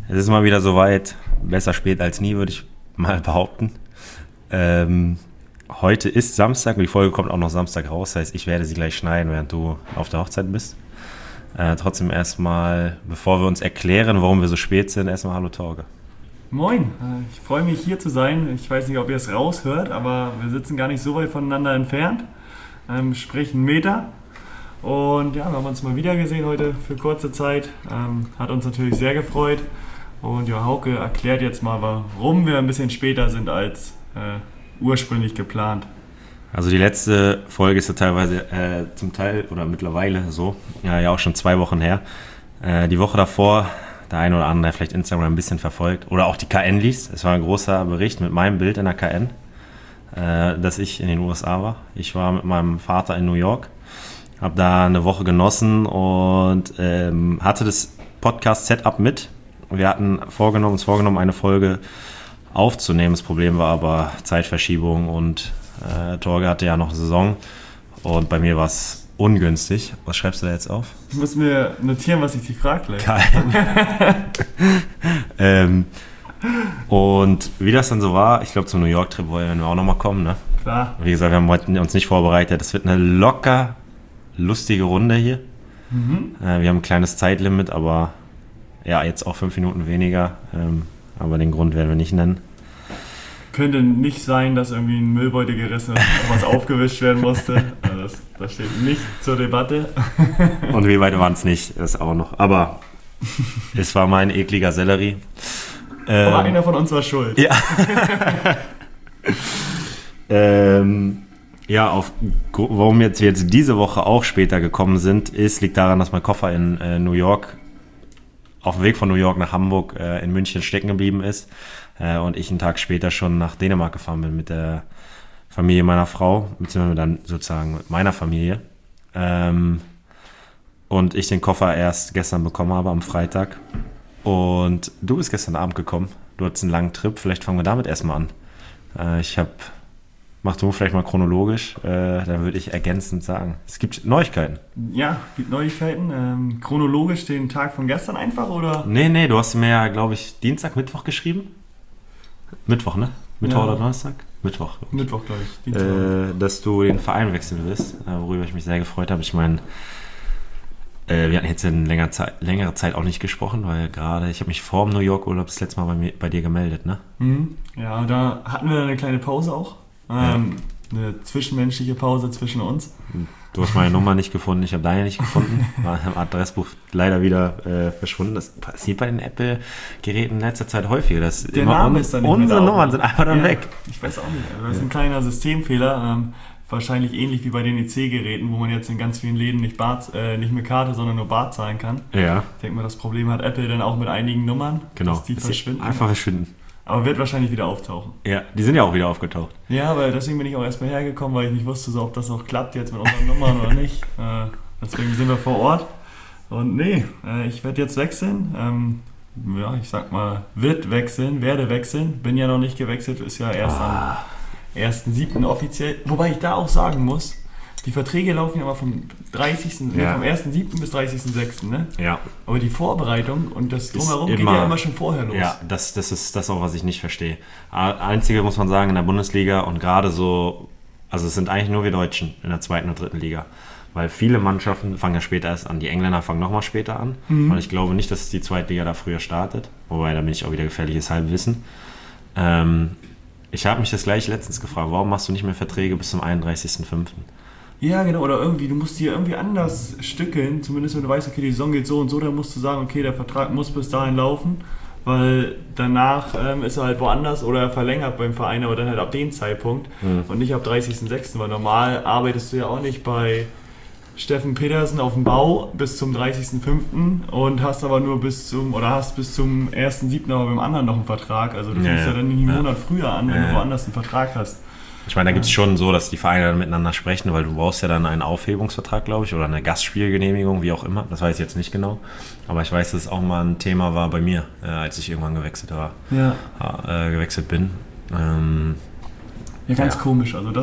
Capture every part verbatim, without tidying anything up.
Es ist mal wieder soweit. Besser spät als nie, würde ich mal behaupten. Ähm, heute ist Samstag und die Folge kommt auch noch Samstag raus. Das heißt, ich werde sie gleich schneiden, während du auf der Hochzeit bist. Äh, trotzdem erstmal, bevor wir uns erklären, warum wir so spät sind, erstmal Hallo Torge. Moin, ich freue mich hier zu sein. Ich weiß nicht, ob ihr es raushört, aber wir sitzen gar nicht so weit voneinander entfernt. Ähm, sprich einen Meter. Und ja, wir haben uns mal wieder gesehen heute für kurze Zeit. Ähm, hat uns natürlich sehr gefreut. Und ja, Hauke erklärt jetzt mal, warum wir ein bisschen später sind als äh, ursprünglich geplant. Also die letzte Folge ist ja teilweise äh, zum Teil oder mittlerweile so, ja, ja auch schon zwei Wochen her. Äh, die Woche davor, der eine oder andere, der vielleicht Instagram ein bisschen verfolgt oder auch die K N liest. Es war ein großer Bericht mit meinem Bild in der K N, äh, dass ich in den U S A war. Ich war mit meinem Vater in New York, habe da eine Woche genossen und ähm, hatte das Podcast-Setup mit. Wir hatten vorgenommen, uns vorgenommen, eine Folge aufzunehmen. Das Problem war aber Zeitverschiebung und äh, Torge hatte ja noch Saison und bei mir war es ungünstig. Was schreibst du da jetzt auf? Ich muss mir notieren, was ich dich frage gleich. Kein. ähm, und wie das dann so war, ich glaube zum New York-Trip wollen wir auch nochmal kommen, ne? Klar. Wie gesagt, wir haben heute uns nicht vorbereitet. Es wird eine locker lustige Runde hier. Mhm. Äh, wir haben ein kleines Zeitlimit, aber ja, jetzt auch fünf Minuten weniger. Ähm, aber den Grund werden wir nicht nennen. Könnte nicht sein, dass irgendwie ein Müllbeutel gerissen ist und was aufgewischt werden musste. Also das, das steht nicht zur Debatte. Und wie weit waren es nicht, das auch noch. Aber es war mein ekliger Sellerie. Ähm, Aber einer von uns war schuld. Ja. ähm, ja, auf, warum jetzt, wir jetzt diese Woche auch später gekommen sind, ist, liegt daran, dass mein Koffer in äh, New York auf dem Weg von New York nach Hamburg äh, in München stecken geblieben ist äh, und ich einen Tag später schon nach Dänemark gefahren bin mit der Familie meiner Frau, beziehungsweise dann sozusagen mit meiner Familie. Ähm, und ich den Koffer erst gestern bekommen habe, am Freitag. Und du bist gestern Abend gekommen. Du hattest einen langen Trip. Vielleicht fangen wir damit erstmal an. Äh, ich habe, mach du vielleicht mal chronologisch, äh, dann würde ich ergänzend sagen, es gibt Neuigkeiten. Ja, gibt Neuigkeiten. Ähm, chronologisch den Tag von gestern einfach, oder? Nee, nee, du hast mir ja, glaube ich, Dienstag, Mittwoch geschrieben. Mittwoch, ne? Mittwoch Ja. oder Donnerstag? Mittwoch. Mittwoch, glaube ich. Dienstag. Äh, dass du den Verein wechseln wirst, äh, worüber ich mich sehr gefreut habe. Ich meine, äh, wir hatten jetzt in längerer Zeit, längere Zeit auch nicht gesprochen, weil gerade, ich habe mich vor dem New York Urlaub das letzte Mal bei, mir, bei dir gemeldet, ne? Mhm. Ja, da hatten wir eine kleine Pause auch. Ähm, ja. Eine zwischenmenschliche Pause zwischen uns. Du hast meine Nummer nicht gefunden, ich habe deine nicht gefunden. War im Adressbuch leider wieder äh, verschwunden. Das passiert bei den Apple-Geräten in letzter Zeit häufiger. Dass Der immer Name un- ist dann nicht Unsere mehr da. Nummern sind einfach dann Ja, weg. Ich weiß auch nicht. Das ist ein kleiner Systemfehler. Ähm, wahrscheinlich ähnlich wie bei den E C-Geräten, wo man jetzt in ganz vielen Läden nicht, Bar, äh, nicht mit Karte, sondern nur Bar zahlen kann. Ja, Ich denke mal, das Problem hat Apple dann auch mit einigen Nummern, genau. dass die Dass verschwinden. Einfach verschwinden. Aber wird wahrscheinlich wieder auftauchen. Ja, die sind ja auch wieder aufgetaucht. Ja, aber deswegen bin ich auch erstmal hergekommen, weil ich nicht wusste, so, ob das noch klappt jetzt mit unseren Nummern oder nicht. Äh, deswegen sind wir vor Ort. Und nee, äh, ich werde jetzt wechseln. Ähm, ja, ich sag mal, wird wechseln, werde wechseln. Bin ja noch nicht gewechselt, ist ja erst Ah. am ersten siebten offiziell. Wobei ich da auch sagen muss, die Verträge laufen ja immer vom dreißigsten Ja. Nee, vom ersten siebten bis dreißigsten sechsten Ne? Ja. Aber die Vorbereitung und das Drumherum geht immer- ja immer schon vorher los. Ja, das, das ist das auch, was ich nicht verstehe. Einzige muss man sagen, in der Bundesliga und gerade so, also es sind eigentlich nur wir Deutschen in der zweiten und dritten Liga. Weil viele Mannschaften fangen ja später erst an. Die Engländer fangen nochmal später an. Mhm. Und ich glaube nicht, dass die zweite Liga da früher startet. Wobei, da bin ich auch wieder gefährliches Halbwissen. Ähm, ich habe mich das gleich letztens gefragt, warum machst du nicht mehr Verträge bis zum einunddreißigsten fünften? Ja, genau, oder irgendwie, du musst dir irgendwie anders stückeln, zumindest wenn du weißt, okay, die Saison geht so und so, dann musst du sagen, okay, der Vertrag muss bis dahin laufen, weil danach ähm, ist er halt woanders oder er verlängert beim Verein, aber dann halt ab dem Zeitpunkt Mhm. und nicht ab dreißigsten sechsten weil normal arbeitest du ja auch nicht bei Steffen Petersen auf dem Bau bis zum dreißigsten fünften und hast aber nur bis zum, oder hast bis zum ersten siebten aber beim anderen noch einen Vertrag, also du Ja, fängst ja, ja. dann einen Ja. Monat früher an, wenn Ja, du ja. woanders einen Vertrag hast. Ich meine, da gibt es schon so, dass die Vereine dann miteinander sprechen, weil du brauchst ja dann einen Aufhebungsvertrag, glaube ich, oder eine Gastspielgenehmigung, wie auch immer. Das weiß ich jetzt nicht genau. Aber ich weiß, dass es auch mal ein Thema war bei mir, äh, als ich irgendwann gewechselt war, Ja. äh, gewechselt bin. Ähm, Ja, ganz Ja. komisch. Also das Ja.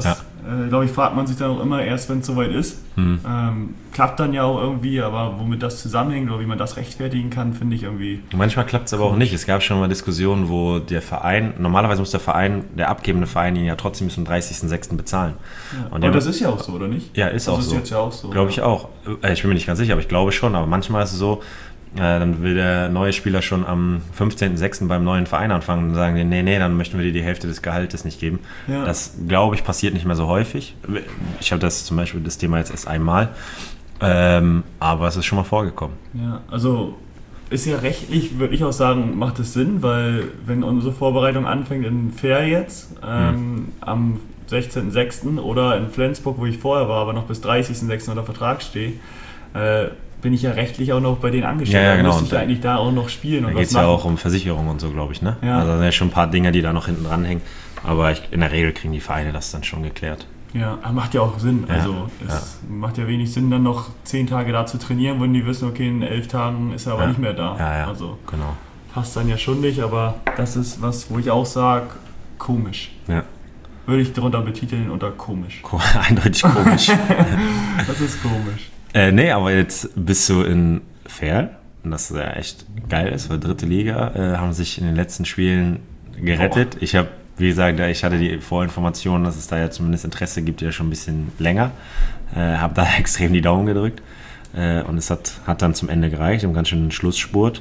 Äh, glaube ich, fragt man sich dann auch immer erst, wenn es soweit ist. Hm. Ähm, klappt dann ja auch irgendwie, aber womit das zusammenhängt oder wie man das rechtfertigen kann, finde ich irgendwie... Manchmal klappt es aber auch nicht. Es gab schon mal Diskussionen, wo der Verein, normalerweise muss der Verein, der abgebende Verein ihn ja trotzdem bis zum dreißigsten sechsten bezahlen. Ja. Und, und das ist ja auch so, oder nicht? Ja, ist das auch ist so. Jetzt ja auch so. Glaube ich auch. Ich bin mir nicht ganz sicher, aber ich glaube schon. Aber manchmal ist es so, Äh, dann will der neue Spieler schon am fünfzehnten sechsten beim neuen Verein anfangen und sagen, nee, nee, dann möchten wir dir die Hälfte des Gehaltes nicht geben. Ja. Das, glaube ich, passiert nicht mehr so häufig. Ich habe das zum Beispiel, das Thema jetzt erst einmal, ähm, aber es ist schon mal vorgekommen. Ja, also ist ja rechtlich, würde ich auch sagen, macht es Sinn, weil wenn unsere Vorbereitung anfängt in Fair jetzt, ähm, hm. am sechzehnten sechsten oder in Flensburg, wo ich vorher war, aber noch bis dreißigsten sechsten unter Vertrag stehe, äh, bin ich ja rechtlich auch noch bei denen angestellt. Ja, ja, genau. Da müsste ich eigentlich da auch noch spielen. Da geht es ja auch um Versicherung und so, glaube ich. Ne? Ja. Also da sind ja schon ein paar Dinge, die da noch hinten dran hängen. Aber ich, in der Regel kriegen die Vereine das dann schon geklärt. Ja, macht ja auch Sinn. Ja, also es ja. macht ja wenig Sinn, dann noch zehn Tage da zu trainieren, wenn die wissen, okay, in elf Tagen ist er aber ja. nicht mehr da. Ja, ja, also genau. Passt dann ja schon nicht, aber das ist was, wo ich auch sage, komisch. Ja. Würde ich darunter betiteln unter komisch. Eindeutig komisch. Das ist komisch. Äh, nee, aber jetzt bist du in Fair, und das ja echt geil ist, weil dritte Liga äh, haben sich in den letzten Spielen gerettet. Oh. Ich habe, wie gesagt, ich hatte die Vorinformation, dass es da ja zumindest Interesse gibt, ja schon ein bisschen länger. Äh, habe da extrem die Daumen gedrückt äh, und es hat, hat dann zum Ende gereicht, im ganz schönen Schlussspurt.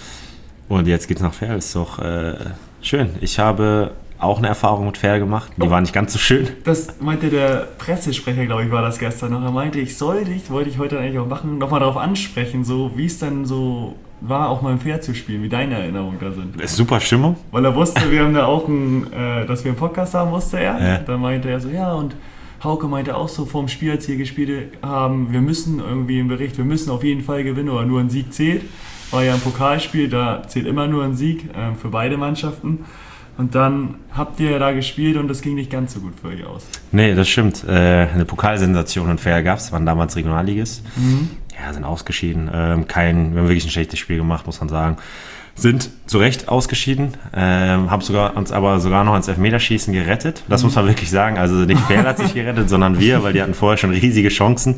Und jetzt geht's nach Fair, ist doch äh, schön. Ich habe auch eine Erfahrung mit Fair gemacht, die oh. war nicht ganz so schön. Das meinte der Pressesprecher, glaube ich, war das gestern noch. Er meinte, ich soll dich, wollte ich heute eigentlich auch machen, nochmal darauf ansprechen, so wie es dann so war, auch mal im Fair zu spielen, wie deine Erinnerungen da sind. Das ist super Stimmung. Weil er wusste, wir haben da auch einen, äh, dass wir einen Podcast haben, wusste er. Ja. Dann meinte er so, ja, und Hauke meinte auch so vorm Spiel, als wir gespielt haben, wir müssen irgendwie im Bericht, wir müssen auf jeden Fall gewinnen oder nur ein Sieg zählt. War ja ein Pokalspiel, da zählt immer nur ein Sieg äh, für beide Mannschaften. Und dann habt ihr da gespielt und das ging nicht ganz so gut für euch aus. Nee, das stimmt. Äh, eine Pokalsensation in Fair gab es, waren damals Regionalligist. Mhm. Ja, sind ausgeschieden. Ähm, kein, wir haben wirklich ein schlechtes Spiel gemacht, muss man sagen. Sind zu Recht ausgeschieden, ähm, haben sogar, uns aber sogar noch ans Elfmeterschießen gerettet. Das mhm. muss man wirklich sagen. Also nicht Fair hat sich gerettet, sondern wir, weil die hatten vorher schon riesige Chancen.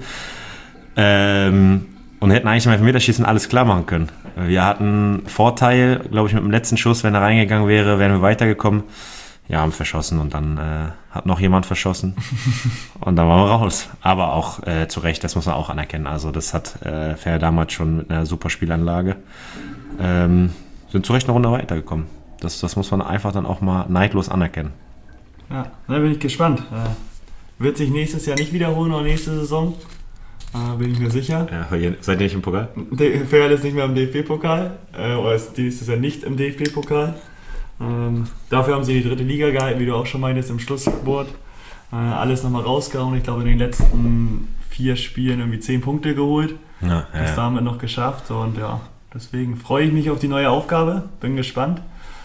Ähm, und hätten eigentlich im Elfmeterschießen alles klar machen können. Wir hatten Vorteil, glaube ich, mit dem letzten Schuss, wenn er reingegangen wäre, wären wir weitergekommen. Ja, haben verschossen und dann äh, hat noch jemand verschossen und dann waren wir raus. Aber auch äh, zu Recht, das muss man auch anerkennen. Also das hat äh, Fair damals schon mit einer super Spielanlage. Ähm, sind zu Recht eine Runde weitergekommen. Das, das muss man einfach dann auch mal neidlos anerkennen. Ja, da bin ich gespannt. Äh, wird sich nächstes Jahr nicht wiederholen oder nächste Saison? Äh, bin ich mir sicher. Ja, seid ihr nicht im Pokal? Fair ist nicht mehr im D F B-Pokal. Äh, oder ist dieses Jahr nicht im D F B-Pokal. Ähm, dafür haben sie die dritte Liga gehalten, wie du auch schon meintest, im Schlussspurt. Äh, alles nochmal rausgehauen. Ich glaube, in den letzten vier Spielen irgendwie zehn Punkte geholt. Ja, ja, das ja. damit noch geschafft. Und ja, deswegen freue ich mich auf die neue Aufgabe. Bin gespannt.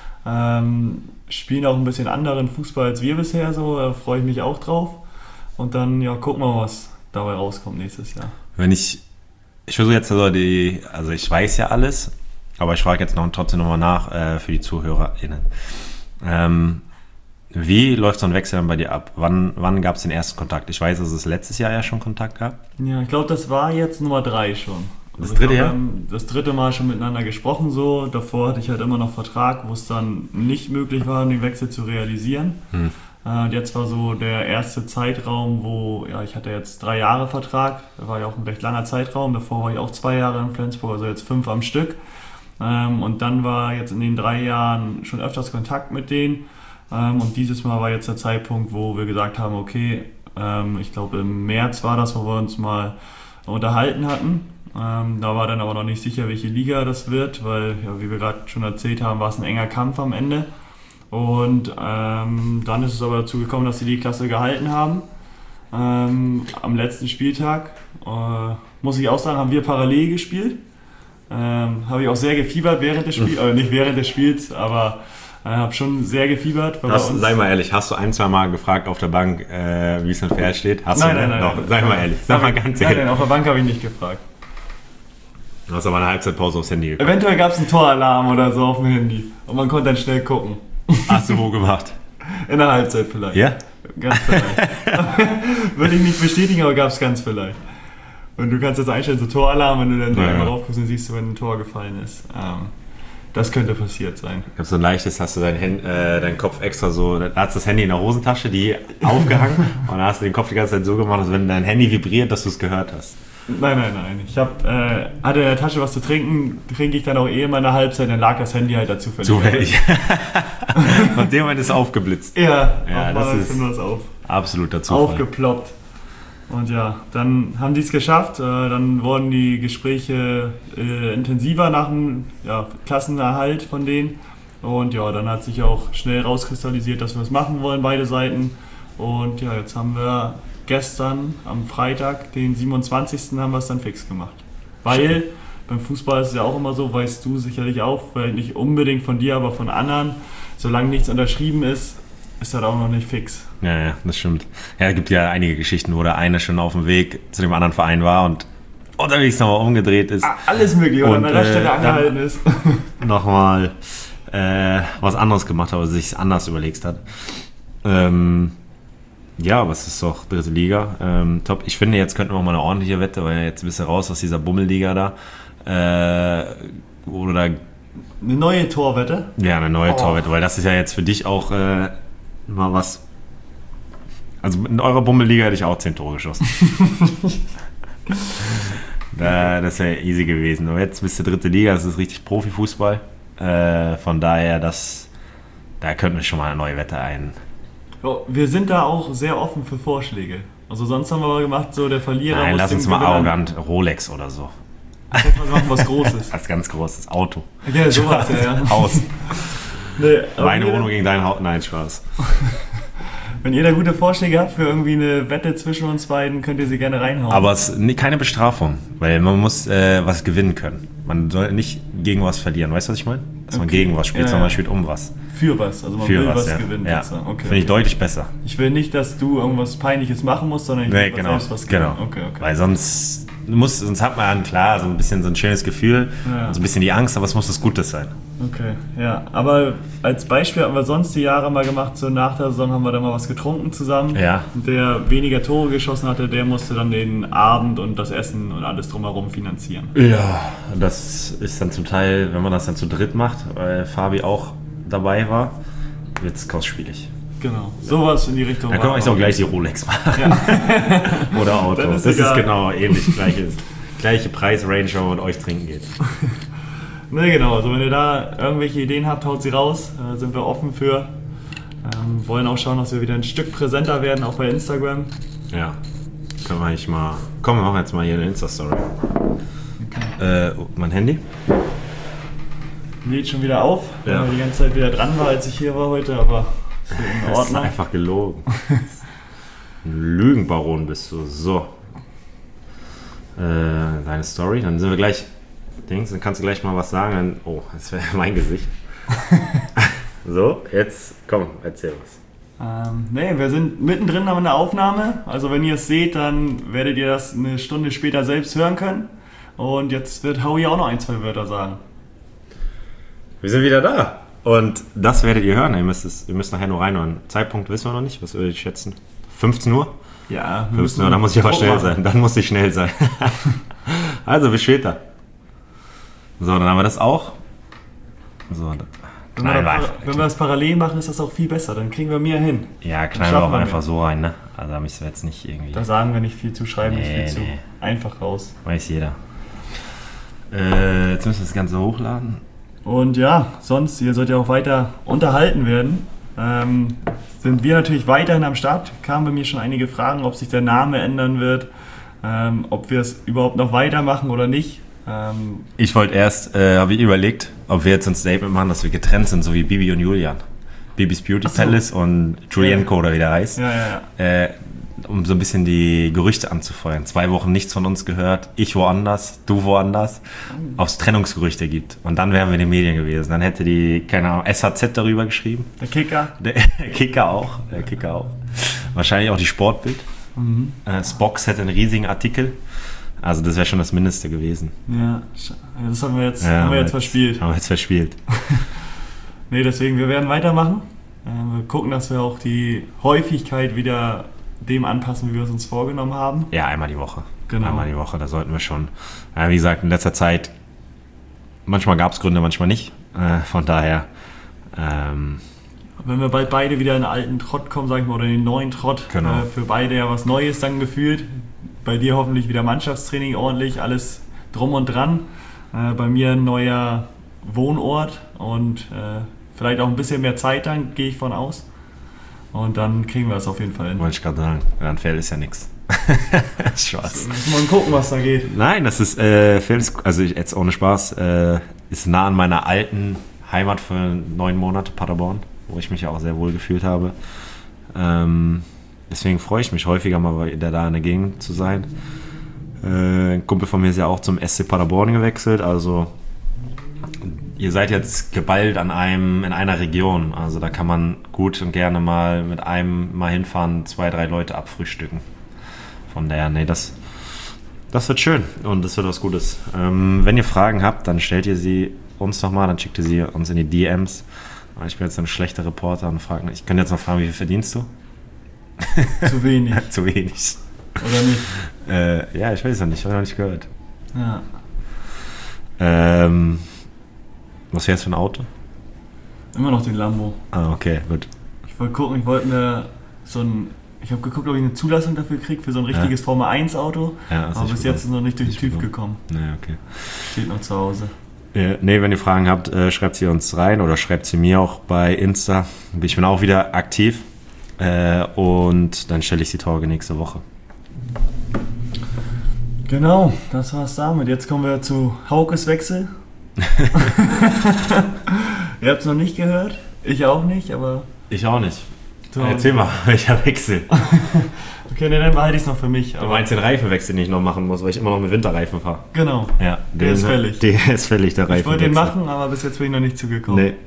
Ähm, spielen auch ein bisschen anderen Fußball als wir bisher, so da freue ich mich auch drauf. Und dann ja, gucken wir mal, was dabei rauskommt nächstes Jahr. Wenn ich, ich versuche jetzt also die, also ich weiß ja alles, aber ich frage jetzt noch trotzdem nochmal nach äh, für die ZuhörerInnen. Ähm, wie läuft so ein Wechsel dann bei dir ab? Wann, wann gab es den ersten Kontakt? Ich weiß, dass es letztes Jahr ja schon Kontakt gab. Ja, ich glaube, das war jetzt Nummer drei schon. Das dritte Jahr? Wir haben das dritte Mal schon miteinander gesprochen so. Davor hatte ich halt immer noch Vertrag, wo es dann nicht möglich war, den Wechsel zu realisieren. Hm. Und jetzt war so der erste Zeitraum, wo, ja, ich hatte jetzt drei Jahre Vertrag, das war ja auch ein recht langer Zeitraum, davor war ich auch zwei Jahre in Flensburg, also jetzt fünf am Stück. Und dann war jetzt in den drei Jahren schon öfters Kontakt mit denen. Und dieses Mal war jetzt der Zeitpunkt, wo wir gesagt haben, okay, ich glaube im März war das, wo wir uns mal unterhalten hatten. Da war dann aber noch nicht sicher, welche Liga das wird, weil, ja, wie wir gerade schon erzählt haben, war es ein enger Kampf am Ende. Und ähm, dann ist es aber dazu gekommen, dass sie die Klasse gehalten haben. Ähm, am letzten Spieltag, äh, muss ich auch sagen, haben wir parallel gespielt. Ähm, habe ich auch sehr gefiebert während des Spiels, äh, nicht während des Spiels, aber äh, habe schon sehr gefiebert. Hast, sei mal ehrlich, hast du ein, zwei Mal gefragt auf der Bank, äh, wie es in Fair steht? Hast nein, du nein, nein, Doch, nein. Sei mal ehrlich, sag mal ganz ehrlich. Nein, nein, auf der Bank habe ich nicht gefragt. Du hast aber eine Halbzeitpause aufs Handy geguckt. Eventuell gab es einen Toralarm oder so auf dem Handy und man konnte dann schnell gucken. Hast du wo gemacht? In der Halbzeit vielleicht. Ja? Ganz vielleicht. Würde ich nicht bestätigen, aber gab es ganz vielleicht. Und du kannst jetzt einstellen, so Toralarm, wenn du dann ja, einmal ja. raufguckst und siehst, wenn ein Tor gefallen ist. Ähm, das könnte passiert sein. Ich habe so ein leichtes, hast du deinen, Hand, äh, deinen Kopf extra so, da hast du das Handy in der Hosentasche, die aufgehangen und dann hast du den Kopf die ganze Zeit so gemacht, dass wenn dein Handy vibriert, dass du es gehört hast. Nein, nein, nein. Ich hab, äh, hatte in der Tasche was zu trinken, trinke ich dann auch eh immer eine Halbzeit, dann lag das Handy halt dazu zufällig. Zufällig. Von dem Moment ist es aufgeblitzt. Ja, ja das ist das auf. absoluter Zufall. Aufgeploppt. Und ja, dann haben die es geschafft. Äh, dann wurden die Gespräche äh, intensiver nach dem ja, Klassenerhalt von denen. Und ja, dann hat sich auch schnell rauskristallisiert, dass wir es machen wollen, beide Seiten. Und ja, jetzt haben wir gestern am Freitag, den siebenundzwanzigsten haben wir es dann fix gemacht. Weil beim Fußball ist es ja auch immer so, weißt du sicherlich auch, weil nicht unbedingt von dir, aber von anderen, solange nichts unterschrieben ist, ist das auch noch nicht fix. Ja, ja, das stimmt. Ja, es gibt ja einige Geschichten, wo der eine schon auf dem Weg zu dem anderen Verein war und unterwegs nochmal umgedreht ist. Alles möglich, oder an der Stelle äh, angehalten ist. Nochmal äh, was anderes gemacht hat, oder sich anders überlegt hat. Ähm, ja, aber es ist doch dritte Liga. Ähm, top. Ich finde, jetzt könnten wir mal eine ordentliche Wette, weil jetzt bist du raus aus dieser Bummelliga da. Äh, oder da. Eine neue Torwette? Ja, eine neue oh. Torwette, weil das ist ja jetzt für dich auch äh, mal was. Also in eurer Bummelliga hätte ich auch zehn Tore geschossen. da, das wäre easy gewesen. Aber jetzt bist du dritte Liga, das ist richtig Profifußball. Äh, von daher, das, da könnten wir schon mal eine neue Wette ein. Wir sind da auch sehr offen für Vorschläge. Also sonst haben wir mal gemacht, so der Verlierer Nein, muss lass uns mal arrogant Rolex oder so. Lass mal machen, was Großes. Was ganz Großes, Auto. Ja, sowas, ja, ja. Haus. Nee, meine Wohnung gegen dein Haus. Nein, Spaß. Wenn ihr da gute Vorschläge habt für irgendwie eine Wette zwischen uns beiden, könnt ihr sie gerne reinhauen. Aber es ist keine Bestrafung, weil man muss äh, was gewinnen können. Man soll nicht gegen was verlieren. Weißt du, was ich meine? Dass okay. man gegen was spielt, ja, sondern man spielt um was. Für was, also man Für will was, was ja. gewinnen. Ja. Okay, Finde okay. ich deutlich besser. Ich will nicht, dass du irgendwas Peinliches machen musst, sondern ich will nee, genau. selbst was gewinnen. Genau. Okay, okay. Weil sonst, muss, sonst hat man klar so ein bisschen so ein schönes Gefühl, ja. so ein bisschen die Angst, aber es muss was Gutes sein. Okay, ja. Aber als Beispiel haben wir sonst die Jahre mal gemacht, so nach der Saison haben wir da mal was getrunken zusammen. Ja. Der weniger Tore geschossen hatte, der musste dann den Abend und das Essen und alles drumherum finanzieren. Ja, das ist dann zum Teil, wenn man das dann zu dritt macht, weil Fabi auch dabei war, wird es kostspielig. Genau, sowas in die Richtung. Dann können wir euch auch gleich die Rolex machen. Ja. Oder Auto. Ist das egal. Ist genau ähnlich, gleiche, gleiche Preisrange, wo mit euch trinken geht. Ne, genau, also wenn ihr da irgendwelche Ideen habt, haut sie raus, da sind wir offen für. Ähm, wollen auch schauen, dass wir wieder ein Stück präsenter werden, auch bei Instagram. Ja, können wir eigentlich mal, komm, wir machen jetzt mal hier eine Insta-Story. Okay. Äh, mein Handy? Lädt schon wieder auf, ja. weil er die ganze Zeit wieder dran war, als ich hier war heute, aber ist in Ordnung. Das ist einfach gelogen. Ein Lügenbaron bist du, so. Äh, deine Story, dann sind wir gleich... Dings, dann kannst du gleich mal was sagen. Dann, oh, das wäre mein Gesicht. So, jetzt komm, erzähl was. Ähm, ne, wir sind mittendrin in der Aufnahme. Also wenn ihr es seht, dann werdet ihr das eine Stunde später selbst hören können. Und jetzt wird Howie auch noch ein, zwei Wörter sagen. Wir sind wieder da. Und das werdet ihr hören. Ihr müsst, es, ihr müsst nachher nur reinhören. Zeitpunkt wissen wir noch nicht. Was würde ich schätzen? fünfzehn Uhr? Ja. fünfzehn Uhr, dann muss ich aber schnell sein. Dann muss ich schnell sein. Also, bis später. So, dann haben wir das auch. So, wenn, wir da, wenn wir das parallel machen, ist das auch viel besser. Dann kriegen wir mehr hin. Ja, knallen wir auch einfach mehr. So rein, ne? Also da müssen wir jetzt nicht irgendwie... Da sagen wir nicht viel zu, schreiben nee, nicht viel nee. zu. Einfach raus. Weiß jeder. Äh, jetzt müssen wir das Ganze hochladen. Und ja, sonst, ihr sollt ja auch weiter unterhalten werden. Ähm, sind wir natürlich weiterhin am Start. Kamen bei mir schon einige Fragen, ob sich der Name ändern wird. Ähm, ob wir es überhaupt noch weitermachen oder nicht. Ich wollte erst, äh, habe ich überlegt, ob wir jetzt ein Statement machen, dass wir getrennt sind, so wie Bibi und Julian. Bibis Beauty so. Palace und Julienko ja. oder wie der heißt. Ja, ja, ja. Äh, um so ein bisschen die Gerüchte anzufeuern. Zwei Wochen nichts von uns gehört, ich woanders, du woanders, ob es Trennungsgerüchte gibt. Und dann wären wir in den Medien gewesen. Dann hätte die, keine Ahnung, S H Z darüber geschrieben. Der Kicker. Der Kicker auch. Der Kicker auch. Wahrscheinlich auch die Sportbild. Mhm. Äh, Spox hätte einen riesigen Artikel. Also das wäre schon das Mindeste gewesen. Ja, das haben wir jetzt, ja, haben wir jetzt verspielt. Haben wir jetzt verspielt. Nee, deswegen, wir werden weitermachen. Äh, wir gucken, dass wir auch die Häufigkeit wieder dem anpassen, wie wir es uns vorgenommen haben. Ja, einmal die Woche. Genau. Einmal die Woche, da sollten wir schon. Ja, wie gesagt, in letzter Zeit, manchmal gab es Gründe, manchmal nicht. Äh, von daher, ähm, wenn wir bald beide wieder in den alten Trott kommen, sag ich mal, oder in den neuen Trott, genau. äh, für beide ja was Neues dann gefühlt. Bei dir hoffentlich wieder Mannschaftstraining ordentlich, alles drum und dran. Äh, bei mir ein neuer Wohnort und äh, vielleicht auch ein bisschen mehr Zeit dann, gehe ich von aus. Und dann kriegen wir es auf jeden Fall hin. Wollte ich gerade sagen, dann Feld ist ja nichts. Spaß. Müssen wir mal gucken, was da geht. Nein, das ist, äh, Feld ist, also ich, jetzt ohne Spaß, äh, ist nah an meiner alten Heimat für neun Monate, Paderborn, wo ich mich ja auch sehr wohl gefühlt habe. Ähm, deswegen freue ich mich häufiger mal wieder da in der Gegend zu sein. Äh, ein Kumpel von mir ist ja auch zum S C Paderborn gewechselt, also ihr seid jetzt geballt an einem, in einer Region, also da kann man gut und gerne mal mit einem mal hinfahren, zwei, drei Leute abfrühstücken. Von daher, nee, das, das wird schön und das wird was Gutes. Ähm, wenn ihr Fragen habt, dann stellt ihr sie uns nochmal, dann schickt ihr sie uns in die D Ms. Ich bin jetzt ein schlechter Reporter und frage, ich könnte jetzt noch fragen, wie viel verdienst du? Zu wenig. Zu wenig. Oder nicht? Äh, ja, ich weiß noch nicht, ich habe noch nicht gehört. Ja. Ähm, was wäre jetzt für ein Auto? Immer noch den Lambo. Ah, okay, gut. Ich wollte gucken, ich wollte mir so ein, ich habe geguckt, ob ich eine Zulassung dafür kriege, für so ein richtiges ja. Formel eins Auto. Ja, aber bis jetzt ist noch nicht durch den TÜV gekommen. Nee, okay. Steht noch zu Hause. Äh, nee, wenn ihr Fragen habt, äh, schreibt sie uns rein oder schreibt sie mir auch bei Insta. Ich bin auch wieder aktiv. Äh, und dann stelle ich die Torge nächste Woche. Genau, das war's damit. Jetzt kommen wir zu Haukes Wechsel. Ihr habt es noch nicht gehört, ich auch nicht, aber... Ich auch nicht. So. Erzähl mal, welcher Wechsel? Okay, nee, dann behalte ich es noch für mich. Du meinst den Reifenwechsel, den ich noch machen muss, weil ich immer noch mit Winterreifen fahre. Genau, ja, der den, ist fällig. Der ist fällig, der Reifenwechsel. Ich wollte den machen, aber bis jetzt bin ich noch nicht zugekommen. Nee.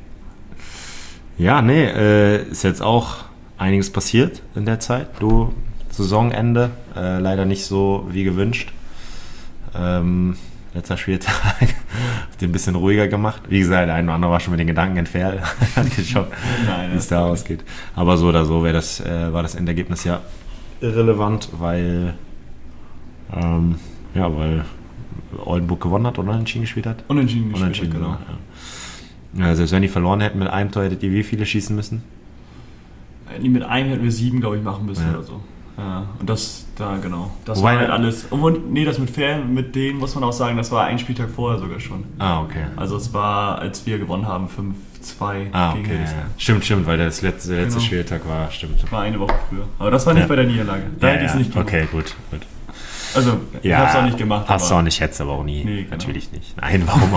Ja, nee, äh, ist jetzt auch einiges passiert in der Zeit. Du, Saisonende, äh, leider nicht so wie gewünscht. Ähm, letzter Spieltag hat den ein bisschen ruhiger gemacht. Wie gesagt, der eine oder andere war schon mit den Gedanken entfernt, hat geschaut, wie es da ausgeht. Aber so oder so wäre das, äh, war das Endergebnis ja irrelevant, weil ähm, ja, weil Oldenburg gewonnen hat oder unentschieden gespielt hat. Unentschieden gespielt, unentschieden, genau. Ja. Ja, selbst wenn die verloren hätten mit einem Tor, hättet ihr wie viele schießen müssen? Die mit einem hätten wir sieben, glaube ich, machen müssen ja. oder so. Ja, und das, da genau. Das Wobei, war halt alles. Und nee, das mit Fan, mit denen muss man auch sagen, das war ein Spieltag vorher sogar schon. Ah, okay. Also es war, als wir gewonnen haben, fünf zwei ah, gegen okay. Hildesheim. Stimmt, stimmt, weil das letzte, der letzte Genau. Spieltag war, stimmt. War eine Woche früher. Aber das war nicht ja. bei der Niederlage. Da ja, hätte ich es ja. nicht gemacht. Okay, gut, gut. Also, ja, ich habe es auch nicht gemacht. Hast du auch nicht, hättest aber auch nie. Nee, genau. Natürlich nicht. Nein, warum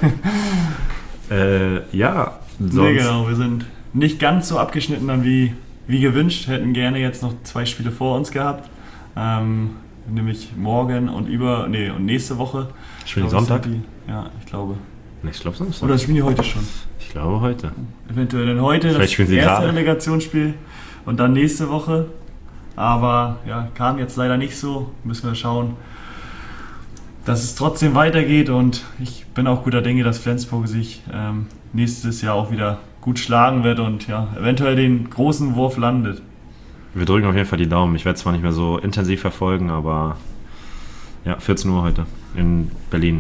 auch? äh, ja, sonst... Nee, genau, wir sind nicht ganz so abgeschnitten dann wie, wie gewünscht. Hätten gerne jetzt noch zwei Spiele vor uns gehabt. Ähm, nämlich morgen und über, nee, und nächste Woche. Spielen Sonntag? Die, ja, ich glaube. Ich glaube Samstag. Oder spielen die heute schon? Ich glaube heute. Eventuell dann heute Vielleicht das spielen sie erste gerade. Relegationsspiel und dann nächste Woche. Aber ja, kam jetzt leider nicht so. Müssen wir schauen, dass es trotzdem weitergeht und ich bin auch guter Dinge, dass Flensburg sich ähm, nächstes Jahr auch wieder gut schlagen wird und ja, eventuell den großen Wurf landet. Wir drücken auf jeden Fall die Daumen. Ich werde es zwar nicht mehr so intensiv verfolgen, aber ja, vierzehn Uhr heute in Berlin.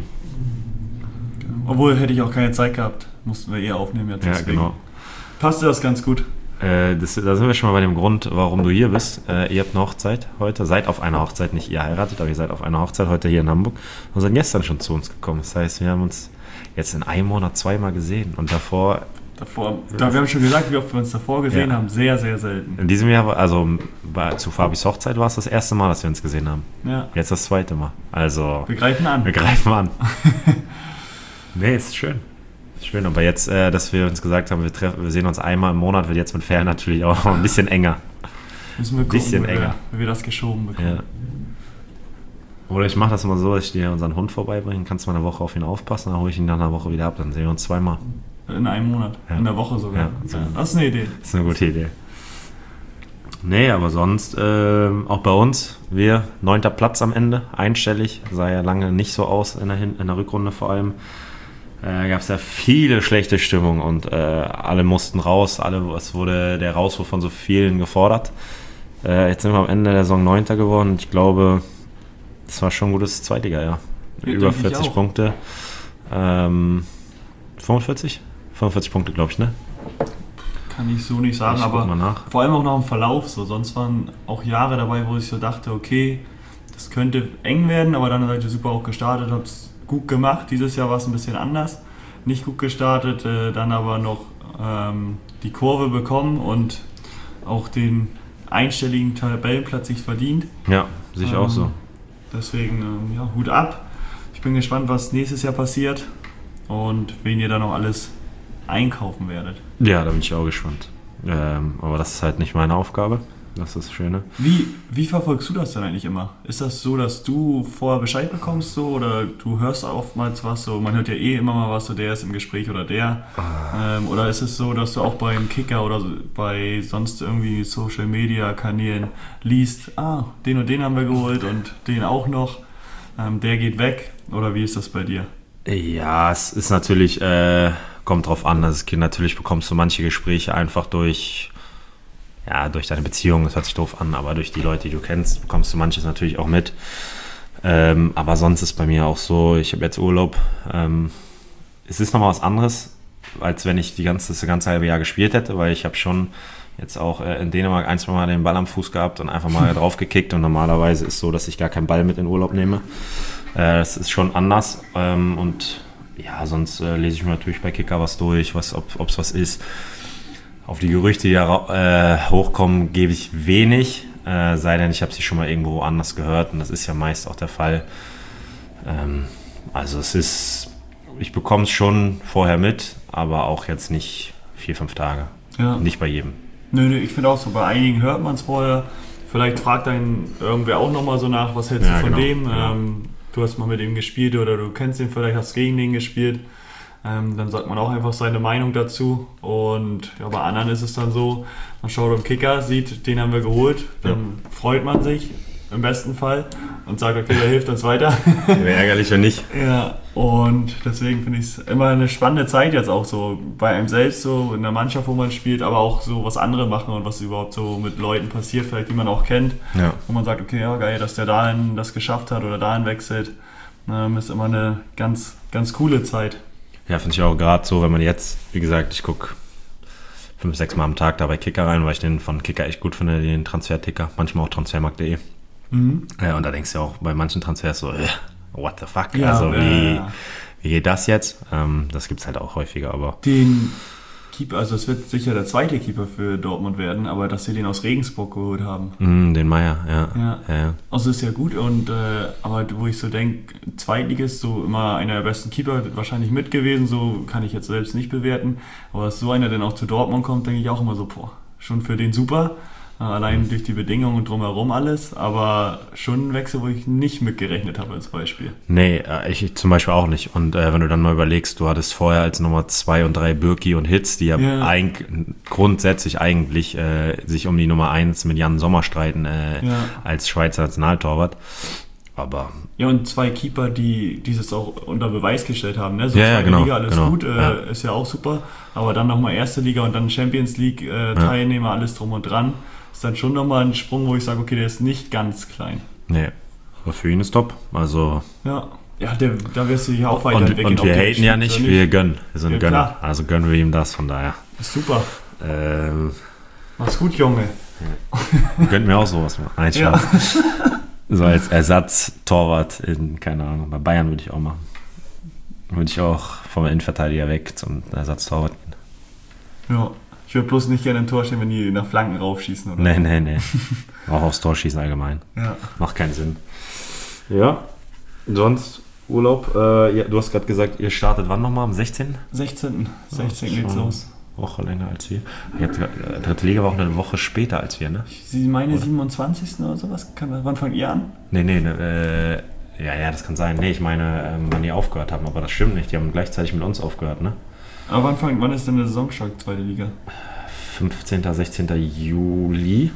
Obwohl, hätte ich auch keine Zeit gehabt. Mussten wir eher aufnehmen jetzt. Ja, deswegen. genau. Passte das ganz gut. Äh, das, da sind wir schon mal bei dem Grund, warum du hier bist. Äh, ihr habt eine Hochzeit heute. Seid auf einer Hochzeit, nicht ihr heiratet, aber ihr seid auf einer Hochzeit heute hier in Hamburg und seid gestern schon zu uns gekommen. Das heißt, wir haben uns jetzt in einem Monat zweimal gesehen und davor... Davor, da, wir haben schon gesagt, wie oft wir uns davor gesehen ja. haben. Sehr, sehr selten. In diesem Jahr, also bei, zu Fabis Hochzeit war es das erste Mal, dass wir uns gesehen haben. Ja. Jetzt das zweite Mal. Also... Wir greifen an. Wir greifen an. Nee, ist schön. Ist schön, aber jetzt, äh, dass wir uns gesagt haben, wir, treffen, wir sehen uns einmal im Monat, wird jetzt mit Fern natürlich auch ein bisschen enger. Müssen wir gucken, bisschen wie, enger. Wir, wie wir das geschoben bekommen. Ja. Oder ich mache das mal so, dass ich dir unseren Hund vorbeibringen, kannst du mal eine Woche auf ihn aufpassen, dann hole ich ihn nach einer Woche wieder ab, dann sehen wir uns zweimal. In einem Monat, ja. in der Woche sogar. Ja, so. Ja, das ist eine Idee. Das ist eine gute Idee. Nee, aber sonst, ähm, auch bei uns, wir, neunter Platz am Ende, einstellig, sah ja lange nicht so aus in der, Hin- in der Rückrunde vor allem. äh, gab es ja viele schlechte Stimmung und äh, alle mussten raus, alle, es wurde der Rauswurf von so vielen gefordert. Äh, jetzt sind wir am Ende der Saison Neunter geworden und ich glaube, das war schon ein gutes Zweitliga, ja. Ja, Über vierzig Punkte. Ähm, fünfundvierzig? fünfundvierzig Punkte, glaube ich, ne? Kann ich so nicht sagen, Ich guck aber mal nach. vor allem auch noch im Verlauf. So. Sonst waren auch Jahre dabei, wo ich so dachte, okay, das könnte eng werden, aber dann seid ihr super auch gestartet, habt es gut gemacht. Dieses Jahr war es ein bisschen anders. Nicht gut gestartet, äh, dann aber noch ähm, die Kurve bekommen und auch den einstelligen Tabellenplatz sich verdient. Ja, sehe ich Ähm, auch so. Deswegen, ähm, ja, Hut ab. Ich bin gespannt, was nächstes Jahr passiert und wen ihr da noch alles einkaufen werdet. Ja, da bin ich auch gespannt. Ähm, aber das ist halt nicht meine Aufgabe. Das ist das Schöne. Wie, wie verfolgst du das denn eigentlich immer? Ist das so, dass du vorher Bescheid bekommst so, oder du hörst oftmals was so? Man hört ja eh immer mal was so, der ist im Gespräch oder der. Ah. Ähm, oder ist es so, dass du auch beim Kicker oder so, bei sonst irgendwie Social Media Kanälen liest, ah, den und den haben wir geholt und den auch noch, ähm, der geht weg? Oder wie ist das bei dir? Ja, es ist natürlich, äh, kommt drauf an. Also natürlich bekommst du manche Gespräche einfach durch, ja, durch deine Beziehung, das hört sich doof an, aber durch die Leute, die du kennst, bekommst du manches natürlich auch mit. Ähm, aber sonst ist bei mir auch so, ich habe jetzt Urlaub. Ähm, es ist nochmal was anderes, als wenn ich die ganze, das ganze halbe Jahr gespielt hätte, weil ich habe schon jetzt auch äh, in Dänemark ein, zwei Mal den Ball am Fuß gehabt und einfach mal drauf gekickt und normalerweise ist es so, dass ich gar keinen Ball mit in Urlaub nehme. Äh, das ist schon anders ähm, und ja, sonst äh, lese ich mir natürlich bei Kicker was durch, was, ob es was ist. Auf die Gerüchte, die da äh, hochkommen, gebe ich wenig, äh, sei denn, ich habe sie schon mal irgendwo anders gehört und das ist ja meist auch der Fall. Ähm, also es ist, ich bekomme es schon vorher mit, aber auch jetzt nicht vier, fünf Tage. Ja. Nicht bei jedem. Nö, nö, ich finde auch so, bei einigen hört man es vorher. Vielleicht fragt einen irgendwer auch nochmal so nach, was hältst Ja, du von genau, dem? genau. Ähm, du hast mal mit ihm gespielt oder du kennst ihn vielleicht, hast gegen den gespielt. Ähm, dann sagt man auch einfach seine Meinung dazu. Und ja, bei anderen ist es dann so, man schaut am Kicker, sieht, den haben wir geholt, dann ja. freut man sich im besten Fall und sagt, okay, der hilft uns weiter. Wäre ärgerlich, wenn nicht. Ja, und deswegen finde ich es immer eine spannende Zeit jetzt auch so bei einem selbst, so in der Mannschaft, wo man spielt, aber auch so, was andere machen und was überhaupt so mit Leuten passiert, vielleicht die man auch kennt. Ja. Wo man sagt, okay, ja geil, dass der dahin das geschafft hat oder dahin wechselt. Ähm, ist immer eine ganz, ganz coole Zeit. Ja, finde ich auch gerade so, wenn man jetzt, wie gesagt, ich gucke fünf, sechs Mal am Tag da bei Kicker rein, weil ich den von Kicker echt gut finde, den Transferticker, manchmal auch transfermarkt punkt de. Mhm. Ja, und da denkst du ja auch bei manchen Transfers so, äh, what the fuck, ja, also ja, wie, ja. wie geht das jetzt? Ähm, das gibt es halt auch häufiger, aber... Den Keeper, also es wird sicher der zweite Keeper für Dortmund werden, aber dass sie den aus Regensburg geholt haben. Mm, den Meier, ja. Ja. ja, ja. Also ist ja gut, und äh, aber wo ich so denke, Zweitligist, so immer einer der besten Keeper, wahrscheinlich mit gewesen, so kann ich jetzt selbst nicht bewerten, aber dass so einer dann auch zu Dortmund kommt, denke ich auch immer so, boah, schon für den super. Allein mhm. durch die Bedingungen und drumherum alles, aber schon ein Wechsel, wo ich nicht mitgerechnet habe als Beispiel. Nee, ich zum Beispiel auch nicht. Und äh, wenn du dann mal überlegst, du hattest vorher als Nummer zwei und drei Birki und Hitz, die ja, ja. Eig- grundsätzlich eigentlich äh, sich um die Nummer eins mit Jan Sommer streiten äh, ja. als Schweizer Nationaltorwart. Aber ja, und zwei Keeper, die dieses auch unter Beweis gestellt haben. Ne? So ja, zweite ja, genau, Liga, alles genau, gut, äh, ja. ist ja auch super. Aber dann nochmal erste Liga und dann Champions League äh, Teilnehmer, ja. alles drum und dran. Ist dann schon nochmal ein Sprung, wo ich sage, okay, der ist nicht ganz klein. Nee, aber für ihn ist top. Also ja, ja der, da wirst du dich auch weiterentwickeln. Und, und wir haten ja nicht, nicht, wir gönnen. Wir sind ja, Gönner. Klar. Also gönnen wir ihm das, von daher. Ist super. Ähm, Mach's gut, Junge. Ja. Gönnt mir auch sowas mal. Nein, ja. So als Ersatz-Torwart in, keine Ahnung, bei Bayern würde ich auch machen. Würde ich auch vom Innenverteidiger weg zum Ersatztorwart. Ja. Ich würde bloß nicht gerne im Tor stehen, wenn die nach Flanken raufschießen. Oder nee, nee, nee. Auch aufs Tor schießen allgemein. Ja. Macht keinen Sinn. Ja, sonst Urlaub. Äh, ja, du hast gerade gesagt, ihr startet wann nochmal? Am sechzehnten? sechzehnten. sechzehnten geht's los. Woche länger als wir. Ihr habt, äh, dritte Liga war auch eine Woche später als wir, ne? Sie meine oder? siebenundzwanzigsten oder sowas? Kann, wann fangt ihr an? Nee, nee, ne, äh, ja, ja, das kann sein. Nee, ich meine, ähm, wann die aufgehört haben, aber das stimmt nicht. Die haben gleichzeitig mit uns aufgehört, ne? Aber wann, fang, wann ist denn der Saisonstart, zweite Liga? fünfzehnten, sechzehnten Juli.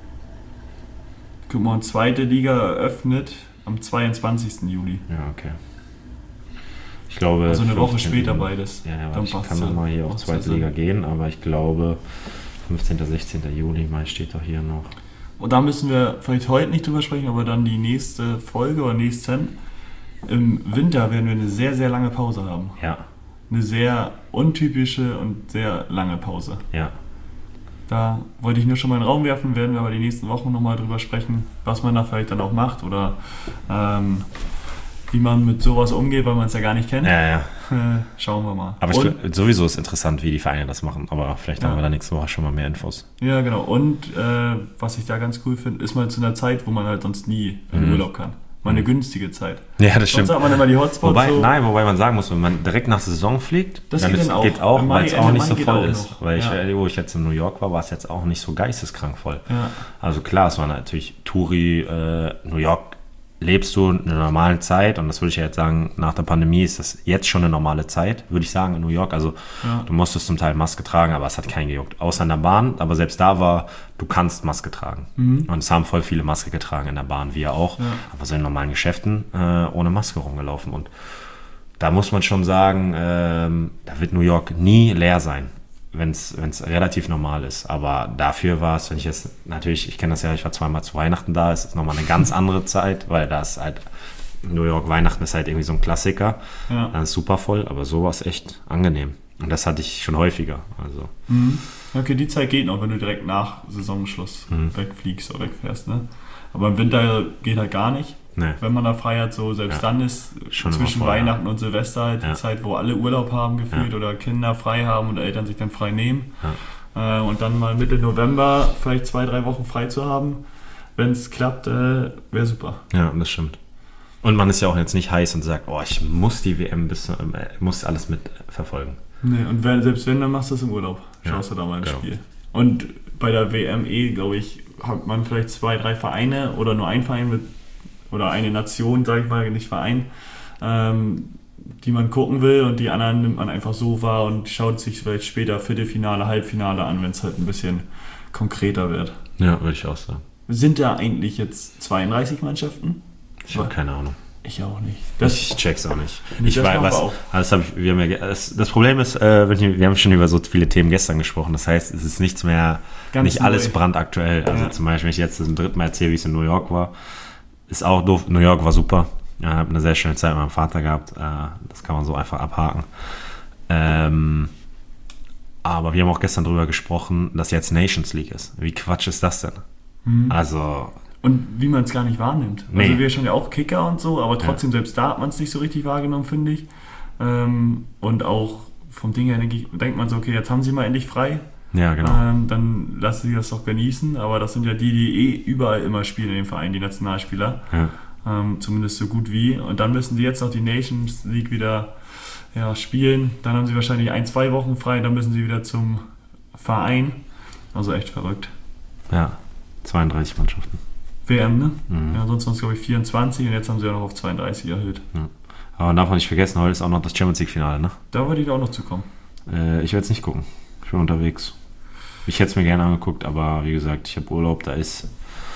Guck mal, zweite Liga eröffnet am zweiundzwanzigsten Juli. Ja, okay. Ich glaube, also eine Woche fünfzehnten später beides. Ja, ja, Dann ich passt's kann ja. nochmal hier auf Macht's zweite Sinn. Liga gehen, aber ich glaube, fünfzehnten, sechzehnten Juli, mal steht doch hier noch. Und da müssen wir vielleicht heute nicht drüber sprechen, aber dann die nächste Folge oder nächsten. Im Winter werden wir eine sehr, sehr lange Pause haben. Ja, Eine sehr untypische und sehr lange Pause. ja. Da wollte ich nur schon mal in den Raum werfen, werden wir aber die nächsten Wochen nochmal drüber sprechen, was man da vielleicht dann auch macht oder ähm, wie man mit sowas umgeht, weil man es ja gar nicht kennt. Ja, ja. Äh, schauen wir mal. Aber ich Und- glaub, sowieso ist interessant, wie die Vereine das machen, aber vielleicht Ja. haben wir da nächste Woche schon mal mehr Infos. Ja, genau. Und äh, was ich da ganz cool finde, ist mal zu einer Zeit, wo man halt sonst nie in Mhm. Urlaub kann. Mal eine günstige Zeit. Ja, das Sonst stimmt. hat man immer die Hotspots Wobei, so. nein, wobei man sagen muss, wenn man direkt nach der Saison fliegt, Das dann geht ist, dann auch. geht auch, Im weil Mai, es auch Ende nicht Mai so geht voll auch ist. noch. Weil ich, Ja. äh, wo ich jetzt in New York war, war es jetzt auch nicht so geisteskrank voll. Ja. Also klar, es war natürlich Touri, äh, New York lebst du in einer normalen Zeit und das würde ich ja jetzt sagen, nach der Pandemie ist das jetzt schon eine normale Zeit, würde ich sagen, in New York. Also Ja. du musstest zum Teil Maske tragen, aber es hat keinen gejuckt. Außer in der Bahn, aber selbst da war, du kannst Maske tragen. Und es haben voll viele Maske getragen in der Bahn, wir auch. Ja. Aber so in normalen Geschäften äh, ohne Maske rumgelaufen. Und da muss man schon sagen, ähm, da wird New York nie leer sein, wenn es relativ normal ist. Aber dafür war es, wenn ich jetzt, natürlich, ich kenne das ja, ich war zweimal zu Weihnachten da, es ist nochmal eine ganz andere Zeit, weil da ist halt, New York Weihnachten ist halt irgendwie so ein Klassiker. Ja. Dann ist super voll, aber so war es echt angenehm. Und das hatte ich schon häufiger. Also, Mhm. Okay, die Zeit geht noch, wenn du direkt nach Saisonschluss Mhm. wegfliegst oder wegfährst. Ne? Aber im Winter geht halt gar nicht. ne. Wenn man da frei hat, so selbst Ja. dann ist Schon zwischen immer voll, Weihnachten und Silvester halt die Ja. Zeit, wo alle Urlaub haben gefühlt Ja. oder Kinder frei haben und Eltern sich dann frei nehmen. Ja. Äh, und dann mal Mitte November vielleicht zwei, drei Wochen frei zu haben, wenn es klappt, äh, wäre super. Ja, das stimmt. Und man ist ja auch jetzt nicht heiß und sagt, oh, ich muss die W M bis, äh, muss alles mit verfolgen. Nee, und wenn, selbst wenn, dann machst du es im Urlaub. Schaust Ja, du da mal ein genau. Spiel. Und bei der W M E, glaube ich, hat man vielleicht zwei, drei Vereine oder nur ein Verein mit, oder eine Nation, sage ich mal, nicht Verein, ähm, die man gucken will und die anderen nimmt man einfach so wahr und schaut sich vielleicht später Viertelfinale, Halbfinale an, wenn es halt ein bisschen konkreter wird. Ja, würde ich auch sagen. Sind da eigentlich jetzt zweiunddreißig Mannschaften? Ich habe keine Ahnung. Ich auch nicht. Das, Ich check's auch nicht. Nee, Ich das weiß, machen wir was, auch. das, hab ich, wir haben ja, ge- das, das Problem ist, äh, wenn ich, wir haben schon über so viele Themen gestern gesprochen. Das heißt, es ist nichts mehr, Ganz nicht neu. alles brandaktuell. Also Ja. zum Beispiel, wenn ich jetzt zum dritten Mal erzähle, wie es in New York war, ist auch doof. New York war super. Ich habe eine sehr schöne Zeit mit meinem Vater gehabt. Äh, das kann man so einfach abhaken. Ähm, aber wir haben auch gestern drüber gesprochen, dass jetzt Nations League ist. Wie Quatsch ist das denn? Mhm. Also, Und wie man es gar nicht wahrnimmt. Nee. Also wir schon ja auch Kicker und so, aber trotzdem, selbst da hat man es nicht so richtig wahrgenommen, finde ich. Ähm, und auch vom Ding her denke ich, denkt man so, okay, jetzt haben sie mal endlich frei. ja, genau. Ähm, dann lassen sie das doch genießen. Aber das sind ja die, die eh überall immer spielen in dem Verein, die Nationalspieler. Ja. Ähm, zumindest so gut wie. Und dann müssen sie jetzt noch die Nations League wieder ja, spielen. Dann haben sie wahrscheinlich ein, zwei Wochen frei. Dann müssen sie wieder zum Verein. Also echt verrückt. ja, zweiunddreißig Mannschaften. W M, ne? Mhm. Ja, sonst waren es, glaube ich, vierundzwanzig und jetzt haben sie ja noch auf zweiunddreißig erhöht. Aber man darf man nicht vergessen, heute ist auch noch das Champions League-Finale, ne? Da wollte ich auch noch zu kommen. Äh, ich werde es nicht gucken. Ich bin unterwegs. Ich hätte es mir gerne angeguckt, aber wie gesagt, ich habe Urlaub, da ist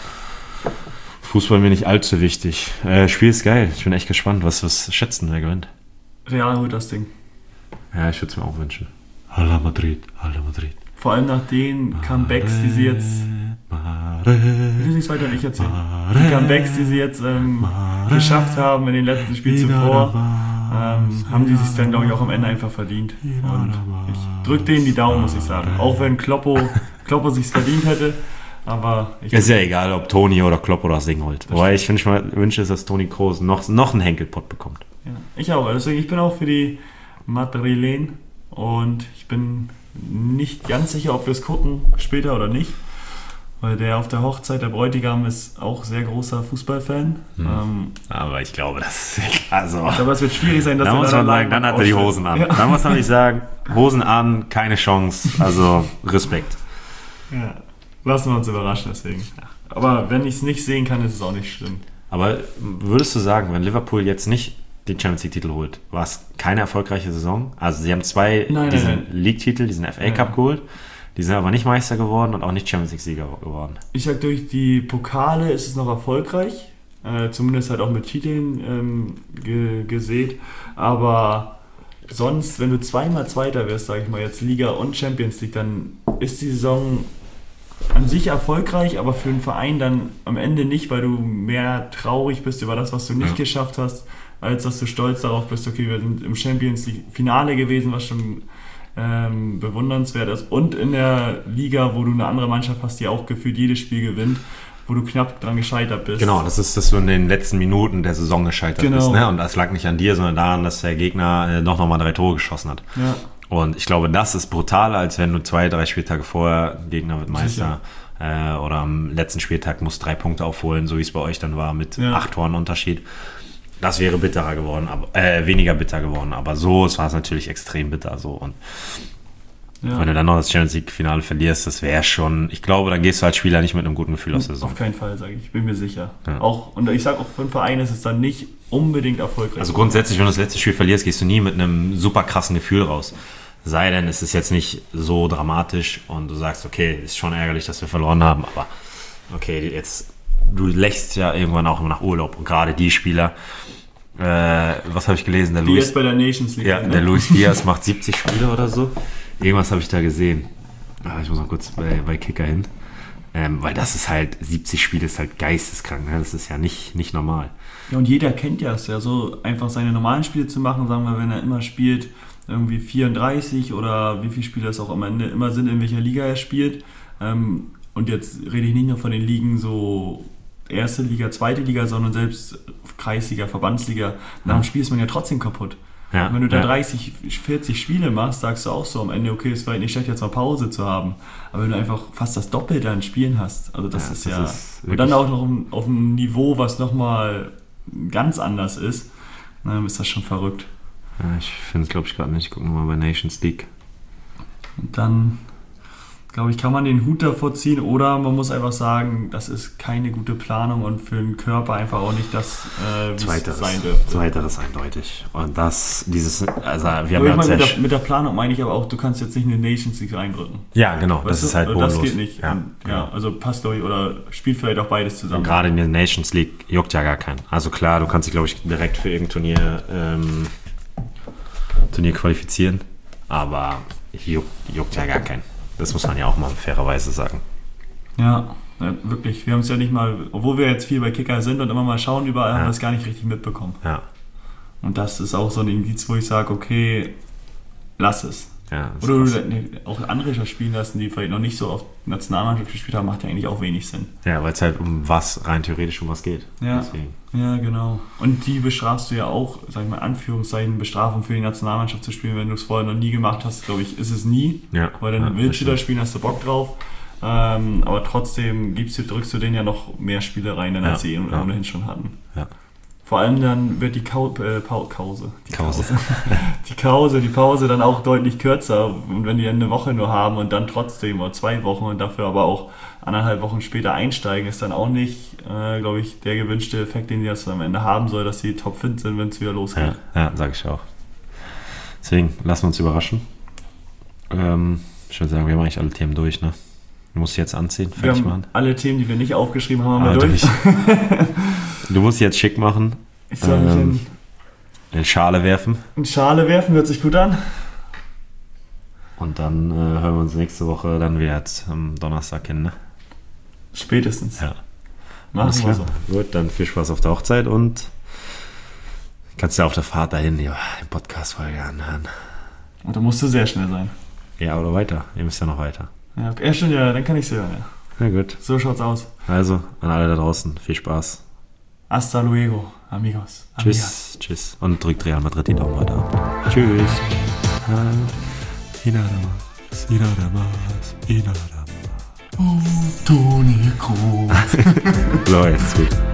Fußball mir nicht allzu wichtig. Äh, Spiel ist geil. Ich bin echt gespannt. Was, was schätzen, wer gewinnt? Real holt das Ding. Ja, ich würde es mir auch wünschen. Hala Madrid, Hala Madrid. Vor allem nach den Comebacks, die sie jetzt. Ich will nichts weiter nicht erzählen. Die Comebacks, die sie jetzt ähm, geschafft haben in den letzten Spielen zuvor, ähm, haben die sich dann, glaube ich, auch am Ende einfach verdient. Und ich drücke denen die Daumen, muss ich sagen. Auch wenn Kloppo, Kloppo sich verdient hätte. Aber ich Ist ja egal, ob Toni oder Klopp oder das Ding holt. Wobei ich wünsche mal, wünsche, dass Toni Kroos noch, noch einen Henkelpott bekommt. Ja, ich auch. Deswegen, ich bin auch für die Madrilen und ich bin nicht ganz sicher, ob wir es gucken, später oder nicht. Weil der auf der Hochzeit, der Bräutigam, ist auch sehr großer Fußballfan. Hm. Ähm, Aber ich glaube, das ist also. aber es wird schwierig sein, dass Da er muss dann man sagen, allein dann hat er die ausstellt. Hosen an. Ja. Da muss man nicht sagen, Hosen an, keine Chance. Also Respekt. Ja. Lassen wir uns überraschen, deswegen. Aber wenn ich es nicht sehen kann, ist es auch nicht schlimm. Aber würdest du sagen, wenn Liverpool jetzt nicht den Champions League-Titel holt, war es keine erfolgreiche Saison? Also sie haben zwei Nein, diesen nein, nein. League-Titel, diesen F A Cup Ja. geholt. Die sind aber nicht Meister geworden und auch nicht Champions League-Sieger geworden. Ich sag, durch die Pokale ist es noch erfolgreich. Äh, zumindest halt auch mit Titeln ähm, ge- gesät. Aber sonst, wenn du zweimal Zweiter wirst, sage ich mal, jetzt Liga und Champions League, dann ist die Saison an sich erfolgreich, aber für den Verein dann am Ende nicht, weil du mehr traurig bist über das, was du nicht ja. geschafft hast, als dass du stolz darauf bist, okay, wir sind im Champions League Finale gewesen, was schon ähm, bewundernswert ist. Und in der Liga, wo du eine andere Mannschaft hast, die auch gefühlt jedes Spiel gewinnt, wo du knapp dran gescheitert bist. Genau, das ist, dass du in den letzten Minuten der Saison gescheitert genau. bist. Ne? Und das lag nicht an dir, sondern daran, dass der Gegner äh, doch nochmal drei Tore geschossen hat. Ja. Und ich glaube, das ist brutaler, als wenn du zwei, drei Spieltage vorher, Gegner wird Meister, äh, oder am letzten Spieltag musst drei Punkte aufholen, so wie es bei euch dann war, mit ja. acht Toren Unterschied. Das wäre bitterer geworden, aber, äh, weniger bitter geworden. Aber so, es war es natürlich extrem bitter. So. Und ja. wenn du dann noch das Champions League-Finale verlierst, das wäre schon, ich glaube, dann gehst du als Spieler nicht mit einem guten Gefühl aus der Saison. Auf keinen Fall, sage ich, ich bin mir sicher. Ja. Auch, und ich sage auch, für einen Verein ist es dann nicht unbedingt erfolgreich. Also grundsätzlich, wenn du das letzte Spiel verlierst, gehst du nie mit einem super krassen Gefühl raus. Sei denn, es ist jetzt nicht so dramatisch und du sagst, okay, ist schon ärgerlich, dass wir verloren haben, aber okay, jetzt, du lächst ja irgendwann auch immer nach Urlaub und gerade die Spieler, äh, was habe ich gelesen? Der die Luis, jetzt bei der Nations League. Ja, ne? Der Luis Diaz macht siebzig Spiele oder so. Irgendwas habe ich da gesehen. Ah, ich muss noch kurz bei, bei Kicker hin. Ähm, weil das ist halt, siebzig Spiele ist halt geisteskrank, ne? Das ist ja nicht, nicht normal. Ja, und jeder kennt ja es ja, so einfach seine normalen Spiele zu machen, sagen wir, wenn er immer spielt, irgendwie vierunddreißig oder wie viele Spiele es auch am Ende immer sind, in welcher Liga er spielt. Ähm, und jetzt rede ich nicht nur von den Ligen so erste Liga, zweite Liga, sondern selbst Kreisliga, Verbandsliga. Nach dem Spiel ist man ja trotzdem kaputt. Ja, und wenn du da ja. dreißig, vierzig Spiele machst, sagst du auch so am Ende, okay, es war nicht schlecht, jetzt mal Pause zu haben. Aber wenn du einfach fast das Doppelte an Spielen hast, also das ja, ist das ja... Ist und dann auch noch auf einem Niveau, was nochmal ganz anders ist, dann ist das schon verrückt. Ja, ich finde es, glaube ich, gerade nicht. Ich gucke mal bei Nations League. Und dann, glaube ich, kann man den Hut davor ziehen oder man muss einfach sagen, das ist keine gute Planung und für den Körper einfach auch nicht das, äh, wie es sein dürfte. Zweiteres eindeutig. Und das, dieses, also wir haben ja ja mit, der, mit der Planung meine ich aber auch, du kannst jetzt nicht eine Nations League reindrücken. Ja, genau, das ist halt bodenlos. Das geht nicht. Ja, und, ja, genau. Also passt euch oder spielt vielleicht auch beides zusammen. Und gerade in der Nations League juckt ja gar keinen. Also klar, du kannst dich, glaube ich, direkt für irgendein Turnier ähm, Turnier qualifizieren, aber juckt, juckt ja gar keinen. Das muss man ja auch mal fairerweise sagen. Ja, ja wirklich. Wir haben es ja nicht mal, obwohl wir jetzt viel bei Kicker sind und immer mal schauen, überall ja. haben wir es gar nicht richtig mitbekommen. Ja. Und das ist auch so ein Indiz, wo ich sage, okay, lass es. Ja, Oder du nee, auch andere spielen lassen, die vielleicht noch nicht so oft Nationalmannschaft gespielt haben, macht ja eigentlich auch wenig Sinn. Ja, weil es halt um was, rein theoretisch um was geht. Ja, Deswegen. ja, genau. Und die bestrafst du ja auch, sag ich mal, Anführungszeichen, Bestrafung für die Nationalmannschaft zu spielen, wenn du es vorher noch nie gemacht hast, glaube ich, ist es nie. Ja. Weil dann ja, willst du da spielen, hast du Bock drauf. Ähm, aber trotzdem gibst du, drückst du denen ja noch mehr Spiele rein, dann ja, als sie ja. ohnehin schon hatten. Ja. Vor allem dann wird die Kau- äh, pa- Kause, die Kause. Kause. die Kause, die Pause dann auch deutlich kürzer. Und wenn die eine Woche nur haben und dann trotzdem oder zwei Wochen und dafür aber auch anderthalb Wochen später einsteigen, ist dann auch nicht, äh, glaube ich, der gewünschte Effekt, den die das am Ende haben soll, dass sie topfit sind, wenn es wieder losgeht. Ja, ja sage ich auch. Deswegen lassen wir uns überraschen. Ähm, ich würde sagen, wir haben eigentlich alle Themen durch, ne? Du musst jetzt anziehen, fertig wir haben machen. Alle Themen, die wir nicht aufgeschrieben haben, haben wir durch. Du musst jetzt schick machen. Ich soll mich ähm, in, in Schale werfen. In Schale werfen, hört sich gut an. Und dann äh, hören wir uns nächste Woche dann wieder jetzt am Donnerstag hin, ne? Spätestens. Ja. Machen wir so. Gut, dann viel Spaß auf der Hochzeit und kannst du auf der Fahrt dahin die Podcast-Folge anhören. Und da musst du sehr schnell sein. Ja, oder weiter. Ihr müsst ja noch weiter. Ja, okay. ja stimmt, ja, dann kann ich es hören, ja. Na gut. So schaut's aus. Also, an alle da draußen, viel Spaß. Hasta luego, amigos. Tschüss, amigas. Tschüss. Und drückt Real Madrid die Daumen heute ab. Tschüss. Oh, Toni Kroos. So, jetzt gut.